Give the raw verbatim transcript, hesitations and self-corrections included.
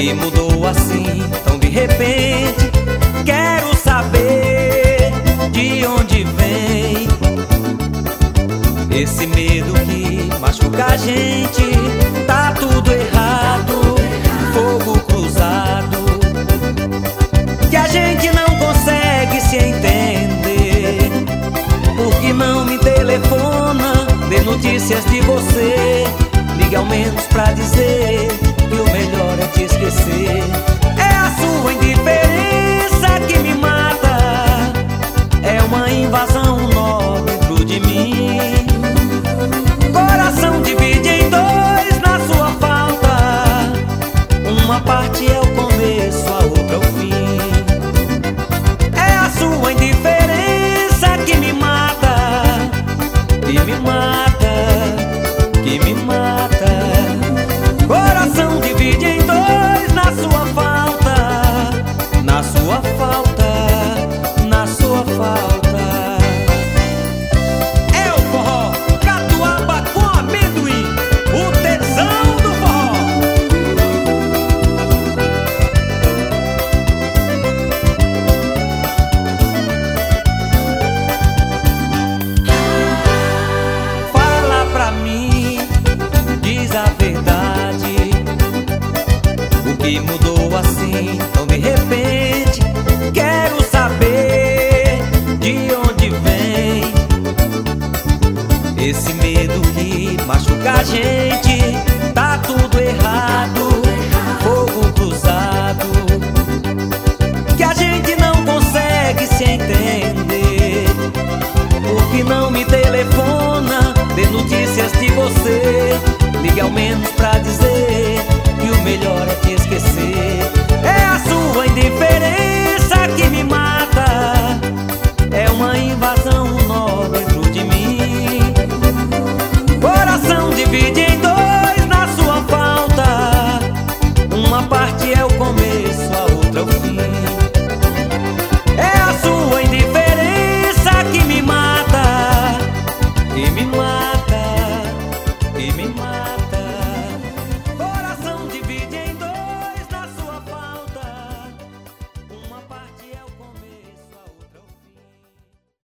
que mudou assim tão de repente? Quero saber de onde vem esse medo que machuca a gente. Tá tudo errado, fogo cruzado, que a gente não consegue se entender. Por que não me telefona, dê notícias de você? Ligue ao menos pra dizer que o melhor é te esquecer. É a sua indiferença que me mata, é uma invasão um nó dentro de mim. Coração divide em dois na sua falta, uma parte é o começo, a outra é o fim. É a sua indiferença que me mata, que me mata, que me mata. Coração divide em dois na sua falta, na sua falta, na sua falta. É o forró catuaba com amendoim, o tesão do forró. Fala pra mim, diz a verdade, o que mudou assim tão de repente? Quero saber de onde vem esse medo que machuca a gente.